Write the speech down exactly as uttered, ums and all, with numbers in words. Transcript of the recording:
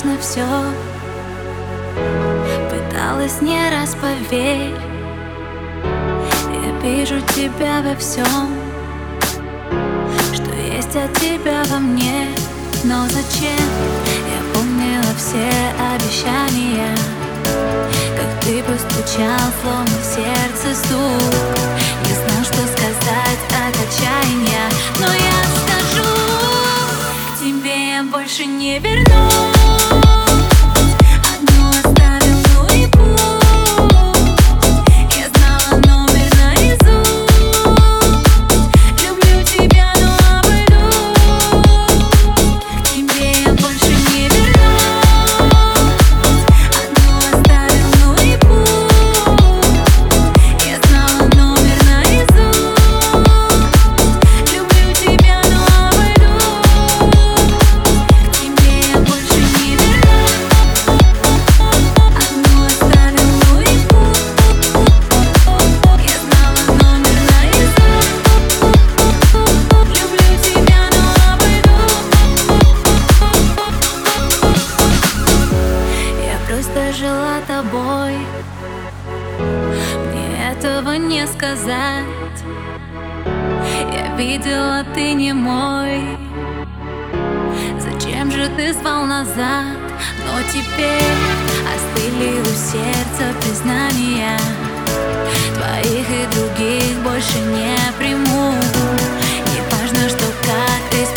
возможно все. Пыталась не раз, поверь, я вижу тебя во всем, что есть от тебя во мне. Но зачем? Я помнила все обещания, как ты постучал, словно в сердце стук. Не знал, что сказать от отчаяния, но я скажу: тебе я больше не вернусь. Одну оставил, ну и пусть. Я знала номер наизусть. Люблю тебя, но обойдусь. К тебе я больше не вернусь. Одну оставил, ну и пусть. Я знала номер наизусть. Люблю тебя, но обойдусь. К тебе я больше не вернусь. Одну оставил, ну и пусть. Я знала номер наизусть. Люблю тебя, но обойдусь. Я просто жила тобой, мне этого не сказать. Я видела, ты не мой. Зачем же ты звал назад? Но теперь остыли у сердца признания. Твоих и других больше не приму. Не важно, что как ты